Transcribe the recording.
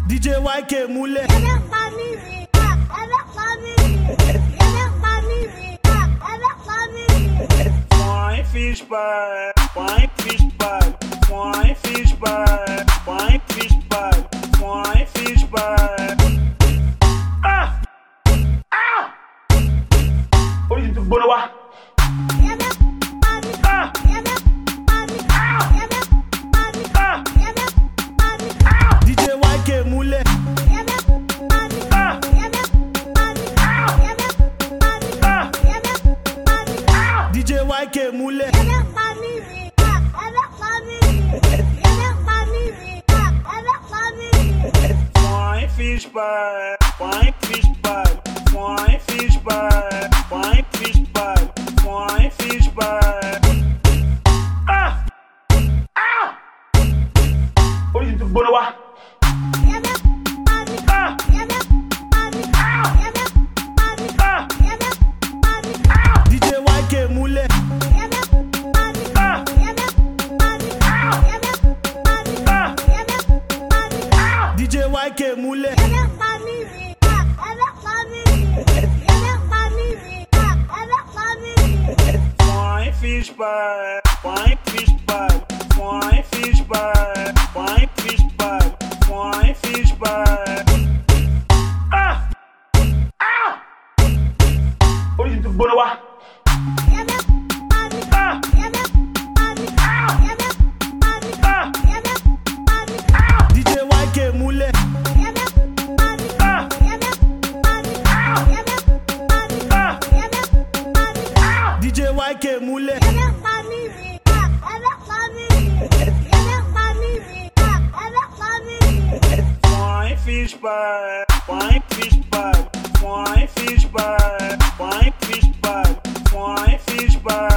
DJ YK múlẹ̀. Fine fish pie, fine fish pie, fine fish pie, fine fish pie, fine fish pie. Ah! Ah! Orí ti gbóná wá. Ah! DJ YK múlẹ̀. DJ YK múlẹ̀. Fine fish pie, fine fish pie, fine fish pie, fine fish pie, fine fish pie. Ah! Ah! Orí ti gbóná wá. Ah! DJ YK múlẹ̀. DJ YK múlẹ̀. Fine fish pie, fine fish pie, fine fish pie, fine fish pie, fine fish pie. Ah! Ah! Orí ti gbóná wá. Ah! DJ YK múlẹ̀. DJ YK múlẹ̀. Fine fish pie, fine fish pie, fine fish pie, fine fish pie, fine fish pie.